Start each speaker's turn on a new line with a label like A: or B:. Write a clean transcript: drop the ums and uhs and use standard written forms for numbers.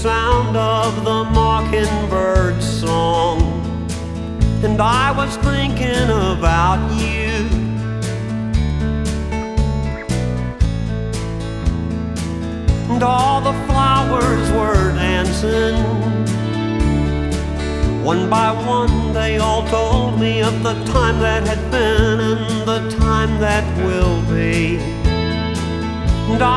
A: sound of the mockingbird's song, and I was thinking about you. And all the flowers were dancing. One by one they all told me of the time that had been and the time that will be. And